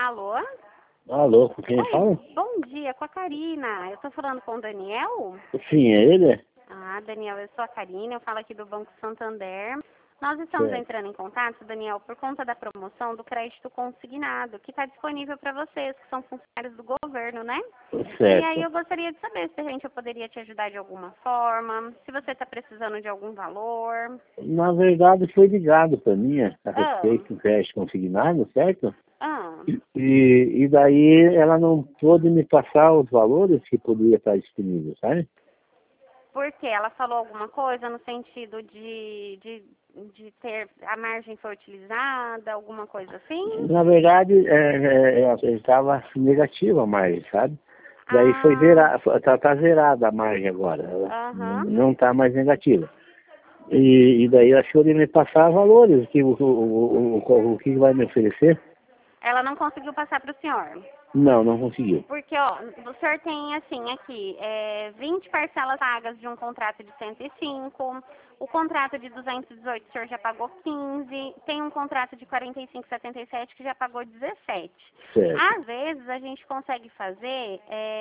Alô? Alô, com quem Oi, fala? bom dia, com a Karina. Eu tô falando com o Daniel? Sim, é ele? Ah, Daniel, eu sou a Karina, eu falo aqui do Banco Santander. Nós estamos Certo. entrando em contato, Daniel, por conta da promoção do crédito consignado, que está disponível para vocês, que são funcionários do governo, né? E aí Certo. eu gostaria de saber se a gente poderia te ajudar de alguma forma, se você está precisando de algum valor. Na verdade, foi ligado para mim a Ah, respeito do crédito consignado, certo? ah, E daí ela não pôde me passar os valores que poderia estar disponível, sabe? porque ela falou alguma coisa no sentido de ter, a margem foi utilizada, alguma coisa assim? Na verdade, estava negativa a margem, sabe? Daí foi Ah, zerada, tá zerada a margem agora, ela aham. não está mais negativa. E daí achou de me passar valores, o que vai me oferecer. Ela não conseguiu passar para o senhor. Não conseguiu. Porque, ó, o senhor tem, assim, aqui, 20 parcelas pagas de um contrato de 105, o contrato de 218 o senhor já pagou 15, tem um contrato de 45,77 que já pagou 17. Certo, Às vezes, a gente consegue fazer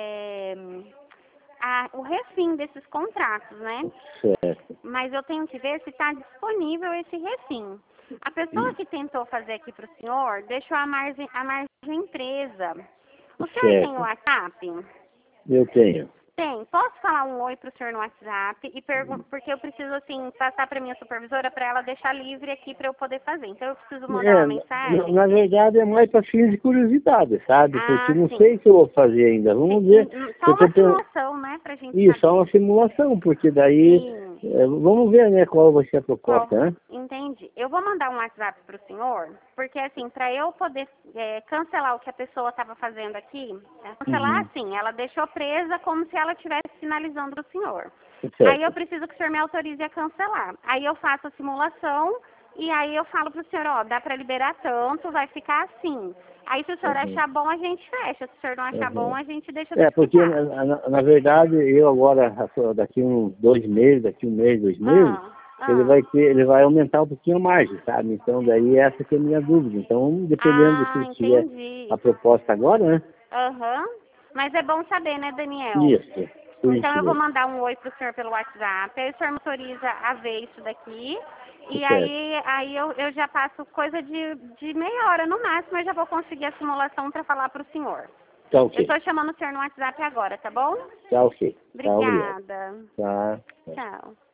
o refim desses contratos, né? certo. Mas eu tenho que ver se está disponível esse refim. A pessoa que tentou fazer aqui para o senhor deixou a margem presa. O senhor tem o Certo. WhatsApp? Eu tenho. Tem. Posso falar um oi pro senhor no WhatsApp e porque eu preciso assim passar para minha supervisora para ela deixar livre aqui para eu poder fazer. Então eu preciso mandar uma mensagem. Na verdade é mais para fins de curiosidade, sabe? Porque Ah, não sim. sei o que eu vou fazer ainda. Vamos ver. Só Eu tô uma pensando. simulação, né, pra gente Isso, só saber. uma simulação, porque daí Sim. vamos ver, né, qual vai ser a Qual? proposta, né? Entendi. Eu vou mandar um WhatsApp pro senhor, porque assim, para eu poder cancelar o que a pessoa estava fazendo aqui, cancelar Uhum. assim, ela deixou presa como se ela estivesse finalizando o senhor. Aí eu Certo. preciso que o senhor me autorize a cancelar. Aí eu faço a simulação e aí eu falo pro senhor, ó, dá para liberar tanto, vai ficar assim. Aí se o senhor Uhum. achar bom, a gente fecha. Se o senhor não achar bom, Uhum. a gente deixa Porque desficar. na verdade eu agora, daqui uns 2 meses, daqui 1 mês, 2 meses, Ah, ele ah. ele vai aumentar um pouquinho a margem, sabe? Então daí essa que é a minha dúvida. Então, dependendo do Ah, que tiver a entendi. proposta agora, né? Aham. Mas é bom saber, né, Daniel? Isso, Então isso eu vou mesmo. mandar um oi pro senhor pelo WhatsApp, aí o senhor me autoriza a ver isso daqui. E Certo. aí eu já passo coisa de meia hora no máximo, eu já vou conseguir a simulação para falar pro senhor. Tá Eu ok. estou chamando o senhor no WhatsApp agora, tá bom? Tá ok. Tá, obrigado. Obrigada. Tá. Tchau.